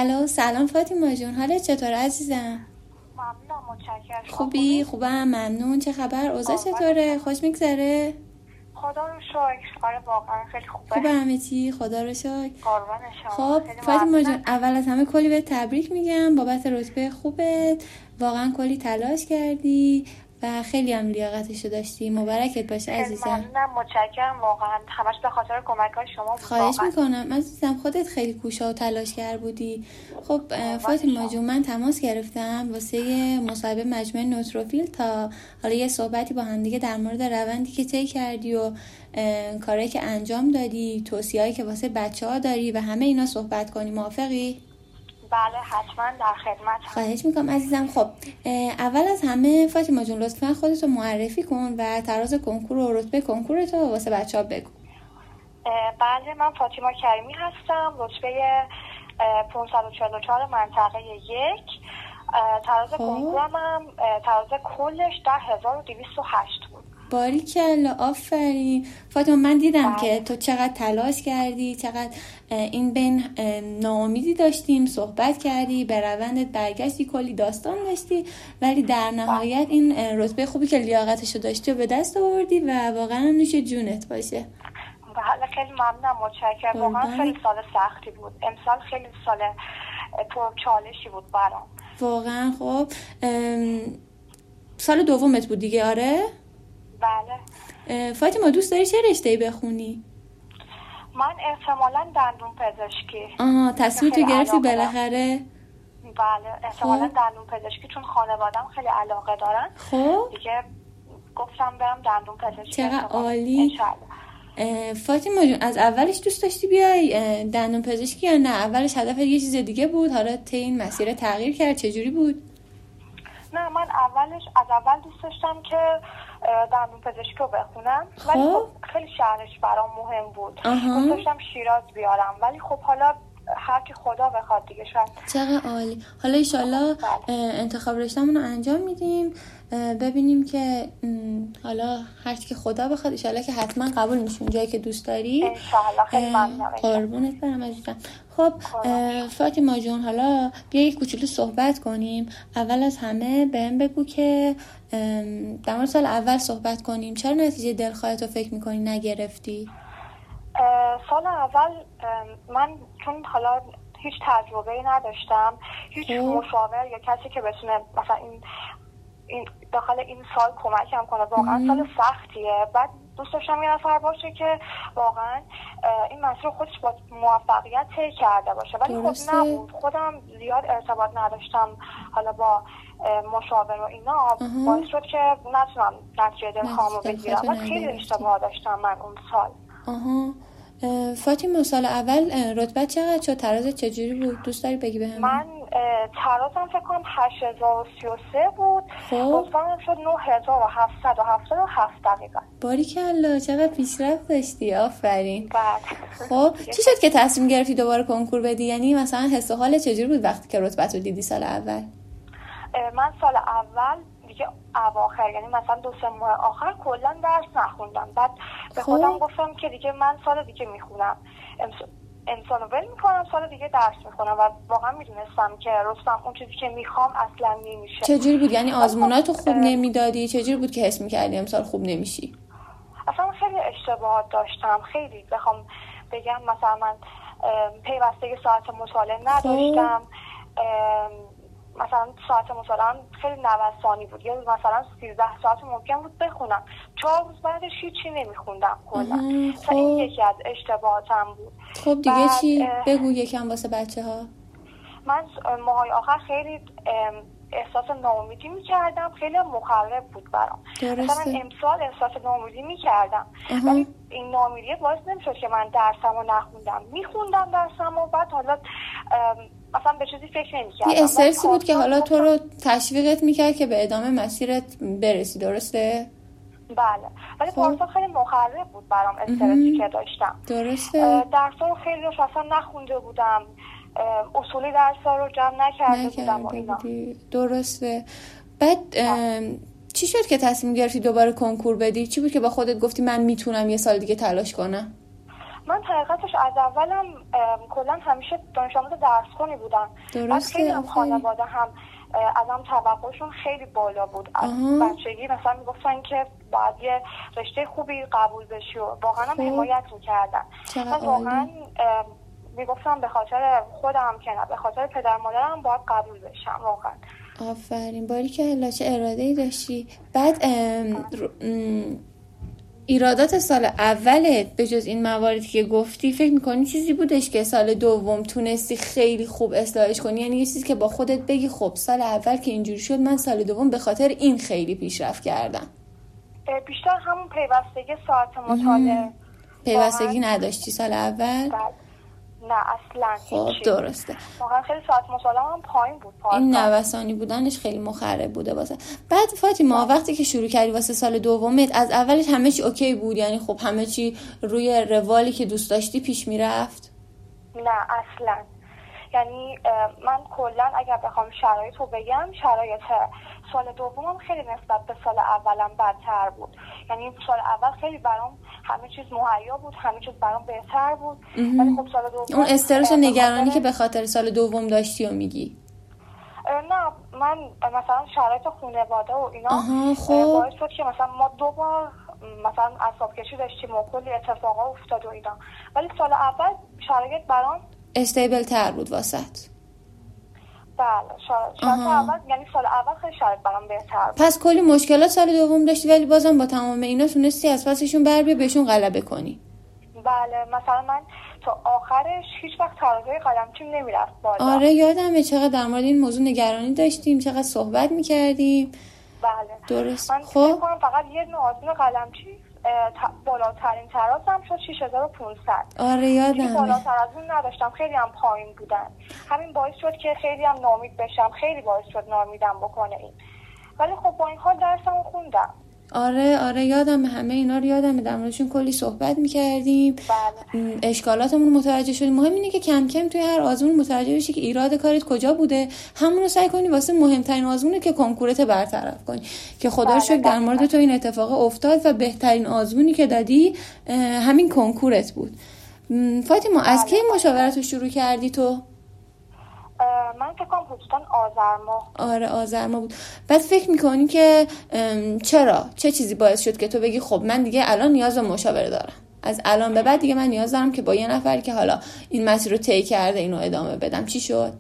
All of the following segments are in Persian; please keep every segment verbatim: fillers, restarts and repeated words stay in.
هلو، سلام فاطمه جون، حالت چطور عزیزم؟ ممنونم، متشکرم. خوبی؟ خوبم، ممنون. چه خبر؟ اوضاع چطوره؟ خوش میگذره؟ خدا رو شکر. آره واقعا خیلی خوبه. خوبه همه چی؟ خدا رو شکر. قربان شما. خب فاطمه جون، اول از همه کلی بهت تبریک میگم بابت رتبه خوبت. واقعا کلی تلاش کردی و خیلی هم لیاقتشو داشتی. مبارکت باشه عزیزم. ممنونم، متشکرم. واقعا همش به خاطر کمک‌های شما بود. خواهش میکنم عزیزم، خودت خیلی کوشا و تلاشگر بودی. خب فاطمه جون، من تماس گرفتم واسه مصاحبه مجموعه نوتروفیل تا حالا یه صحبتی با هم دیگه در مورد روندی که طی کردی و کارهایی که انجام دادی، توصیه‌ای که واسه بچه‌ها داری و همه اینا صحبت کنی. موافقی؟ بله حتما، در خدمت. خواهش میکنم عزیزم. خب اول از همه فاطمه جون، لطفا خودتو معرفی کن و تراز کنکور و رتبه کنکورتو واسه بچه‌ها بگو. بله، من فاطمه کریمی هستم، رتبه پانصد و چهل و چهار منطقه یک. تراز کنکورم هم تراز کلش ده هزار و دویست و هشت بود. باریکلا، آفرین. فاطمه من دیدم بله. که تو چقدر تلاش کردی، چقدر این بین ناامیدی داشتیم، صحبت کردی، به روندت برگشتی، کلی داستان داشتی، ولی در نهایت بله. این رتبه خوبی که لیاقتشو داشتی و به دست آوردی و واقعا نوش جونت باشه. بله خیلی ممنونم، متشکرم. واقعا خیلی سال سختی بود. امسال خیلی سال پر چالشی بود برام. واقعا. خب سال دومت بود دیگه؟ آره بله. فاطمه دوست داری چه رشته‌ای بخونی؟ من احتمالاً دندون پزشکی. آها، تصمیم تو گرفتی بالاخره؟ بله احتمالاً دندون پزشکی، چون خانواده‌ام خیلی علاقه دارن. خب دیگه گفتم برم دندون پزشکی. چقدر عالی. فاطمه جون، از اولش دوست داشتی بیای دندون پزشکی یا نه اولش هدفت یه چیز دیگه بود، حالا طی این مسیر تغییر کرد؟ چجوری بود؟ نه، من اولش از اول دوست داشتم که دندون پزشکی رو بخونم، ولی خب خیلی شهرش برام مهم بود. دوست داشتم شیراز بیارم، ولی خب حالا هر کی خدا بخواد دیگه. شاید. چقدر عالی. حالا انشالله انتخاب رشته‌مون رو انجام میدیم، ببینیم که حالا هر کی که خدا بخواد انشالله که حتما قبول میشون جایی که دوست داری. انشالله. خیلی ممنونم. قربونت برم عزیزم. خب فاطمه جون، حالا بیا یک کوچولو صحبت کنیم. اول از همه بهم بگو که در مورد سال اول صحبت کنیم. چرا نتیجه دلخواهتو فکر میکنی نگرفتی؟ سال اول من چون حالا هیچ تجربه‌ای نداشتم، هیچ مشاور یا کسی که بتونه مثلا این این داخل این سال کمکم کنه. واقعا سال سختیه. بعد دوست داشتم یه نفر باشه که واقعا این مسیر خودش با موفقیت طی کرده باشه، ولی خب نبود. خودم زیاد ارتباط نداشتم حالا با مشاور و اینا، باعث شد که نتونم نتیجه دلخواهمو بگیرم و خیلی اشتباه داشتم من اون سال. آها. فاطمه سال اول رتبه چقدر شد؟ ترازت چجوری بود؟ دوست داری بگی بهم؟ من ترازم فکر کنم هشت هزار و سی و سه بود. رتبه‌ام شد نه هزار و هفتصد و هفتاد و هفت دقیقاً. باریکلا، چقدر پیشرفت داشتی. آفرین. بعد خب چی شد که تصمیم گرفتی دوباره کنکور بدی؟ یعنی مثلا حس و حال چجوری بود وقتی که رتبه‌تو دیدی سال اول؟ من سال اول دیگه اواخر، یعنی مثلا دو سه ماه آخر کلا درس نخوندم. بعد به خودم گفتم که دیگه من سال دیگه میخونم، امسال ول میکنم، سال دیگه درس میخونم و واقعا میدونستم که رستم اون چیزی که میخوام اصلا نمیشه. چجوری بود؟ یعنی آزموناتو خوب نمیدادی؟ چجوری بود که حس میکردی امسال خوب نمیشی؟ اصلا خیلی اشتباهات داشتم، خیلی بخوام بگم مثلا من پیوسته ساعت مطالعه نداشتم. مثلا ساعت مطالعه خیلی نوسانی بود، یا مثلا سیزده ساعت ممکن بود بخونم، چهار روز بعدش هیچی نمیخوندم کلا. خب این یکی از اشتباهاتم بود. خب دیگه چی؟ بگو یکم واسه بچه ها. من ماهای آخر خیلی احساس ناامیدی میکردم، خیلی مخرب بود برام. مثلا امسال احساس ناامیدی میکردم، ولی این ناامیدی باعث نمیشد که من درسمو نخوندم. میخوندم درسمو، بعد حالا مثلا به چیزی فکر نمی‌کردم. یه استرسی بود که حالا تو رو تشویقت میکرد که به ادامه مسیرت برسی، درسته؟ بله، ولی پارسال خیلی مخرب بود برام استرسی که داشتم. درسته. درس‌ها رو خیلی روش اصلا نخونده بودم، اصولی درس‌ها رو جمع نکرده بودم و اینا. درسته. بعد چی شد که تصمیم گرفتی دوباره کنکور بدی؟ چی بود که با خودت گفتی من میتونم یه سال دیگه تلاش کنم؟ من حقیقتش از اولم کلا همیشه دانش آموز درسخونی بودم. درسته. خیلی هم خانواده هم ازم توقعشون خیلی بالا بود. از بچگی مثلا میگفتن که باید یه رشته خوبی قبول بشی و واقعا هم حمایت میکردن. من واقعا میگفتم به خاطر خودم که نه، به خاطر پدر مادرم باید قبول بشم واقعا. آفرین، باری که الله چه اراده‌ای داشتی. بعد ایرادات سال اولت به جز این مواردی که گفتی فکر میکنی چیزی بودش که سال دوم تونستی خیلی خوب اصلاحش کنی؟ یعنی یه چیزی که با خودت بگی خب سال اول که اینجوری شد من سال دوم به خاطر این خیلی پیشرفت کردم. بیشتر همون پیوستگی ساعت مطالعه. پیوستگی نداشتی سال اول؟ بله. نه اصلا. خب درسته. واقعا خیلی ساعت مطالعه هم پایین بود. این نوسانی بودنش خیلی مخرب بوده واسه. بعد فاطیما وقتی که شروع کردی واسه سال دومت از اولش همه چی اوکی بود؟ یعنی خب همه چی روی روالی که دوست داشتی پیش میرفت؟ نه اصلا. یعنی من کلا اگر بخوام شرایط رو بگم، شرایط سال دومم خیلی نسبت به سال اولم بدتر بود. یعنی سال اول خیلی برام همه چیز مهیا بود، همه چیز برام بهتر بود. ولی خب سال دوم اون استرس و نگرانی که به خاطر سال دوم داشتی و میگی؟ نه من مثلا شرایط خانواده و اینا خب. باعث شد که مثلا ما دو بار مثلا اعصاب کشی داشتیم و کلی اتفاقا افتاد و اینا. ولی سال اول شرایط برام استیبل تر بود واسط. بله شرایط اول، یعنی سال اول خیلی شرایط برام بهتر بود. پس کلی مشکلات سال دوم داشتی ولی بازم با تمام اینا تونستی از پسشون بر بیا بهشون غلبه کنی. بله مثلا من تا آخرش هیچ وقت ترازوی قلمچیم نمیرفت بالا. آره یادمه چقدر در مورد این موضوع نگرانی داشتیم، چقدر صحبت میکردیم. بله درست. من خب فکر کنم فقط یه دونه آزمون قلمچی بالاترین ترازم شد شش هزار و پانصد. آره یادمه. بالاتر از اون نداشتم، خیلی هم پایین بودن. همین باعث شد که خیلی هم ناامید بشم، خیلی باعث شد ناامیدم بکنه این. ولی خب با این حال درسمو خوندم. آره آره یادمه، همه اینا رو یادمه، در موردشون کلی صحبت میکردیم. بله. اشکالاتمون متوجه شدیم. مهم اینه که کم کم توی هر آزمون متوجه بشی که ایراد کارت کجا بوده، همون رو سعی کنی واسه مهمترین آزمونه که کنکورت برطرف کنی. که خدا رو شکر در مورد تو این اتفاق افتاد و بهترین آزمونی که دادی همین کنکورت بود. فاطیما از کی مشاورت رو شروع کردی تو؟ من فکر کنم حدوداً آذر ماه. آره آذر ماه بود. بعد فکر میکنی که چرا چه چیزی باعث شد که تو بگی خب من دیگه الان نیاز به مشاوره دارم، از الان به بعد دیگه من نیاز دارم که با یه نفری که حالا این مسیر رو طی کرده اینو ادامه بدم؟ چی شد؟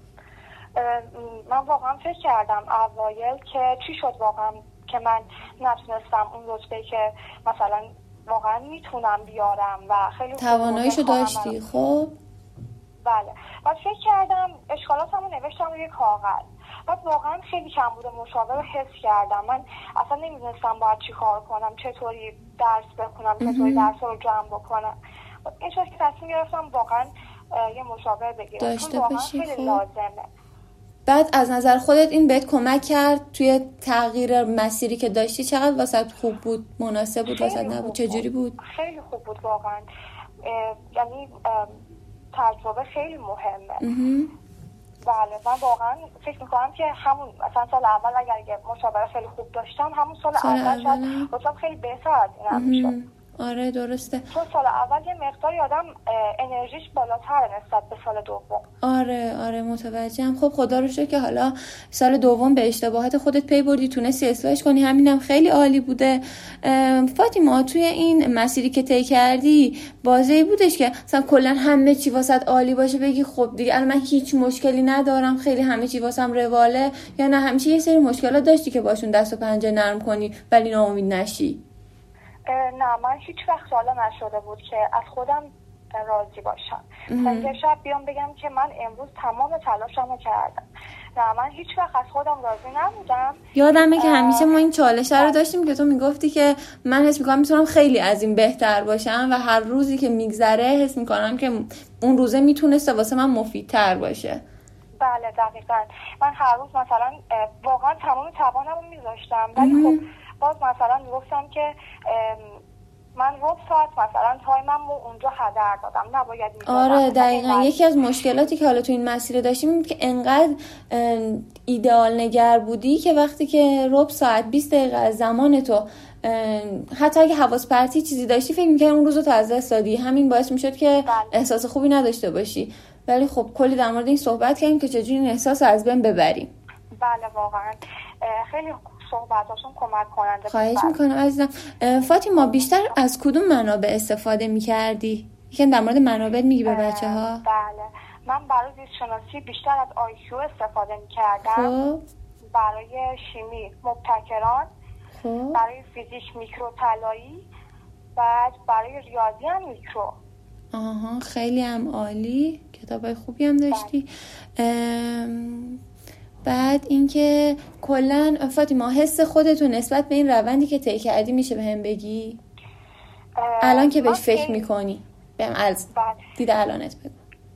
من واقعا فکر کردم اوایل که چی شد واقعا که من نتونستم اون رتبه‌ای که مثلا واقعا میتونم بیارم و خیلی تواناییشو داشتی. خب بله. بعد فکر کردم اشکالاتمو نوشتم روی کاغذ. بعد واقعا خیلی کم بوده مشاوره رو حس کردم. من اصلا نمیدونستم باید چی کار کنم، چطوری درس بخونم، چطوری درس رو جمع بکنم. این شد که تصمیم گرفتم واقعا یه مشاوره بگیرم. داشته باشی. خیلی خب. لازمه. بعد از نظر خودت این بهت کمک کرد توی تغییر مسیری که داشتی؟ چقدر واسط خوب بود، مناسب بود، واسط نبود، چجوری بود؟ خیلی خوب بود واقعا. یعنی تجربه خیلی مهمه. بله من واقعا فکر میکنم که همون مثلا سال اول اگر مشاوره خیلی خوب داشتم همون سال, سال اول شاید بودم خیلی بهتر از این هم میشد. آره درسته. چون سال اول یه مقداری آدم انرژیش بالاتره نسبت به سال دوم. آره آره متوجهم. خب خدا رو شکر که حالا سال دوم به اشتباهات خودت پی بردی، تونستی اصلاحش کنی، همینم خیلی عالی بوده. فاطیما توی این مسیری که طی کردی بازی بودش که مثلا کلا همه چی واسط عالی باشه بگی خب دیگه الان من هیچ مشکلی ندارم، خیلی همه چی واسم رواله، یا نه همیشه یه سری مشکلات داشتی که باشون دست و پنجه نرم کنی ولی ناامید نشی؟ نه من هیچ وقت حالا نشده بود که از خودم راضی باشم. مثلا شب بیام بگم که من امروز تمام تلاشمو کردم. نه من هیچ وقت از خودم راضی نبودم. یادمه که همیشه ما این چالش رو داشتیم که تو میگفتی که من حس میکنم میتونم خیلی از این بهتر باشم و هر روزی که میگذره حس میکنم که اون روزه میتونسته واسه من مفیدتر باشه. بله دقیقاً. من هر روز مثلا واقعا تمام توانمو میذاشتم ولی خب باز مثلا میگفتم که من ربع ساعت مثلا تایمم رو اونجا هدر دادم، نباید میدادم. آره دقیقاً. یکی از مشکلاتی که حالا تو این مسیر داشتیم این که انقدر ایدئال نگر بودی که وقتی که ربع ساعت بیست دقیقه از زمان تو حتی اگه حواس پرتی چیزی داشتی فکر می‌کردی اون روزو تو از دست دادی، همین باعث میشد که بله. احساس خوبی نداشته باشی. ولی خب کلی در مورد این صحبت کردیم که چجوری این احساس از بین ببریم. بله واقعا خیلی صحبتاشون کمک کننده. خواهش میکنم عزیزم. فاطیما بیشتر از کدوم منابع استفاده میکردی؟ یکم در مورد منابع میگی به بچه ها؟ بله من برای زیست شناسی بیشتر از آی کیو استفاده میکردم. خب برای شیمی مبتکران، خب برای فیزیک میکرو طلایی، بعد برای ریاضی هم میکرو. آها خیلی هم عالی، کتابای خوبی هم داشتی. ام... بعد اینکه کلا فاطیما حس خودتون نسبت به این روندی که طی کردی میشه بهم بگی؟ الان که بهش فکر میکنی بهم از دید الانت بگو.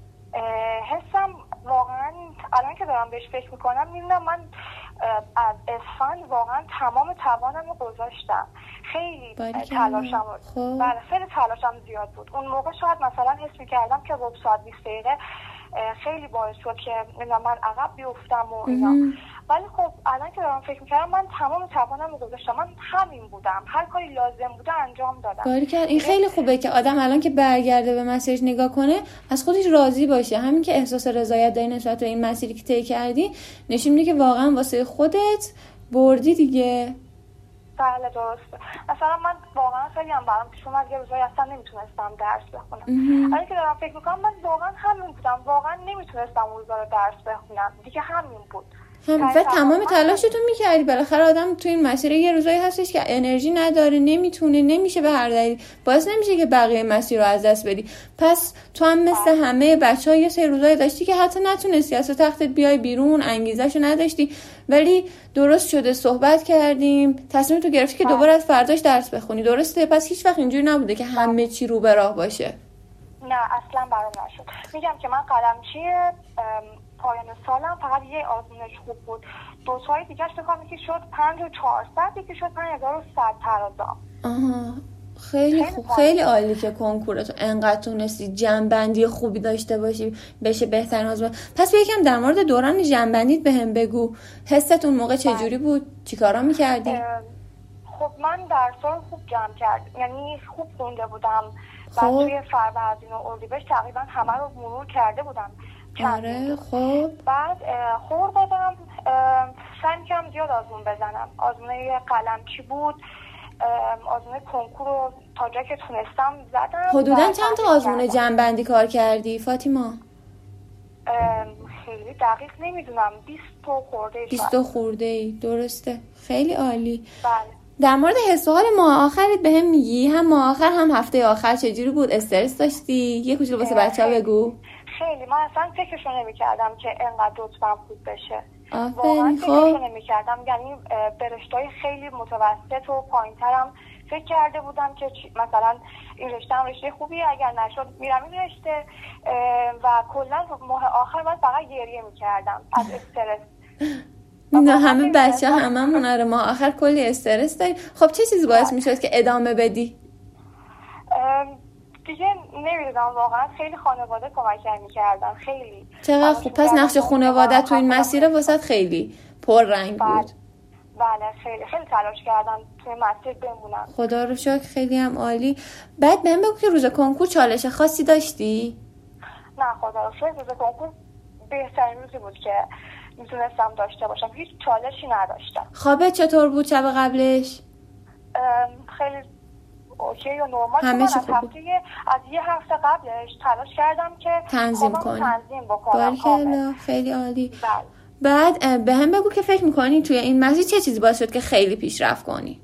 حسم واقعا الان که دارم بهش فکر میکنم میبینم من از اسفند واقعا تمام توانم رو گذاشتم. خیلی تلاشم خب. بله خیلی تلاشم زیاد بود. اون موقع شاید مثلا حس میکردم که ربع ساعت بیست دقیقه خیلی باعث شد که من عقب بیفتم و اینا، ولی خب الان که دارم فکر میکردم من تمام توانم رو گذاشتم. من همین بودم، هر کاری لازم بوده انجام دادم. باریکلا. این خیلی خوبه که آدم الان که برگرده به مسیرش نگاه کنه از خودش راضی باشه. همین که احساس رضایت داری نسبت به این مسیری که طی کردی نشون میده که واقعا واسه خودت بردی دیگه. بله درسته. مثلا من واقعا خیلی هم برام پیش اومد یه روزایی اصلا نمیتونستم درس بخونم. الان که دارم فکر میکنم من واقعا همین بودم، واقعا نمیتونستم اون روزا رو درس بخونم دیگه، همین بود. هم و تمام تلاشتو میکردی. بالاخره آدم تو این مسیر یه روزایی هستش که انرژی نداره، نمیتونه، نمیشه به هر دلیل، باعث نمیشه که بقیه مسیر رو از دست بدی. پس تو هم مثل همه بچه‌ها یه سری روزایی داشتی که حتی نتونستی از تختت بیای بیرون، انگیزه‌شو نداشتی، ولی درست شده صحبت کردیم، تصمیم تو گرفتی که دوباره از فرداش درس بخونی. درسته؟ پس هیچ وقت اینجوری نبوده که همه چی رو به راه باشه. نه اصلا برام نشد. میگم که من قلمچی پایان سالم فقط یه آزمونش خوب بود، دو تای دیگه‌اش بکنم که شد پنج و چهارصد، یکی شد پنج هزار و صد ترازام. آها خیلی خوب، خیلی عالی که کنکورتو انقدر تونستی جنبندی خوبی داشته باشی بشه بهترین آزمون. پس یکم در مورد دوران جنبندیت بهم بگو. حست اون موقع چجوری بود؟ چیکارا می‌کردی؟ خب من درس‌ها رو خوب جمع کردم، یعنی خوب خونده بودم. بعد توی فروردین و اردیبهشت تقریبا همه رو مرور کرده بودم. آره خب. بعد خورد دادم، سعی می‌کردم زیاد آزمون بزنم. آزمونه قلمچی بود، آزمون کنکور رو تا جایی که تونستم زدم. حدوداً چند تا آزمون جنبندی کار کردی فاطیما؟ خیلی دقیق نمیدونم، بیست تا خورده. بیست تا خورده ای، درسته. خیلی عالی. بله. در مورد حس و حال ماه آخرت بهم میگی؟ هم ماه آخر هم هفته آخر چجوری بود؟ استرس داشتی؟ یه کوچولو واسه بچه‌ها بگو. خیلی من اصلا فکرشو نمی‌کردم که اینقدر رتبه‌ام خوب بشه. واقعا فکرشو نمی‌کردم، یعنی به رشته‌های خیلی متوسط و پایین‌ترم فکر کرده بودم که مثلا این رشته هم رشته خوبیه، اگر نشد میرم این رشته، و کلا ماه آخر من فقط گریه می‌کردم از استرس. نه همه بچه هممون آره ماه آخر کلی استرس داریم. خب چه چیزی باعث میشد که ادامه بدی؟ دیگه نمیدونم، واقعا خیلی خانواده کمک می‌کردن، خیلی. چقدر خوب. پس نقش خانواده تو این مسیر واسط خیلی پر رنگ بود. بله خیلی خیلی تلاش کردن توی مسیر بمونن. خدا رو شکر، خیلی هم عالی. بعد بهم بگو که روز کنکور چالش خاصی داشتی؟ نه خدا رو شکر روز کنکور بهترین روزی بود که میتونستم داشته باشم، هیچ چالشی نداشتم. خوابت چطور بود شب قبلش؟ خیلی اوکی و نرمال. همه چی خوب بود. از یه هفته قبلش تلاش کردم که تنظیم کنی. تنظیم بکنم. باریکلا، خیلی عالی. بله. بعد به هم بگو که فکر میکنی توی این مسیر چه چیزی باعث شد که خیلی پیشرفت کنی؟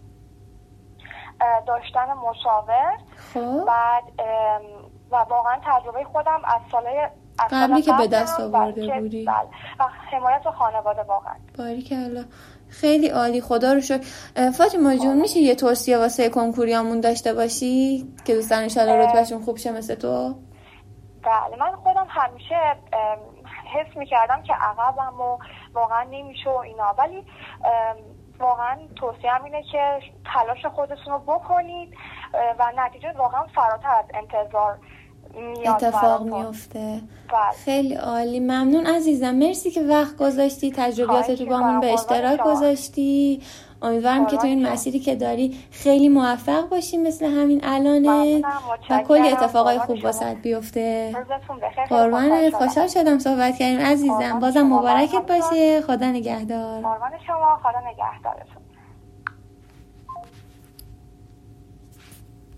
داشتن مشاور. خب. بعد و واقعا تجربه خودم از سالهای قبلی که به دست آورده بودی. بله. و حمایت خانواده واقعا. باریکلا، خیلی عالی. خدا رو شکر. فاطیما جون میشه یه توصیه واسه کنکوریامون داشته باشی که دوستان ان شاءالله رتبهشون خوب شه مثل تو؟ بله من خودم همیشه حس میکردم که عقبم و واقعا نمیشه و اینا، ولی واقعا توصیه‌ام اینه که تلاش خودتون رو بکنید و نتیجه واقعا فراتر از انتظار اتفاق میفته. خیلی عالی، ممنون عزیزم، مرسی که وقت گذاشتی، تجربیات تو با همون به اشتراک گذاشتی. امیدوارم که تو این مسیری که داری خیلی موفق باشی مثل همین الانه و کلی اتفاقای خوب واسط بیفته. قربانت، خوشحال شدم صحبت کردیم عزیزم، بازم مبارکت باشه، خدا نگهدار. قربان شما، خدا نگهدارتون.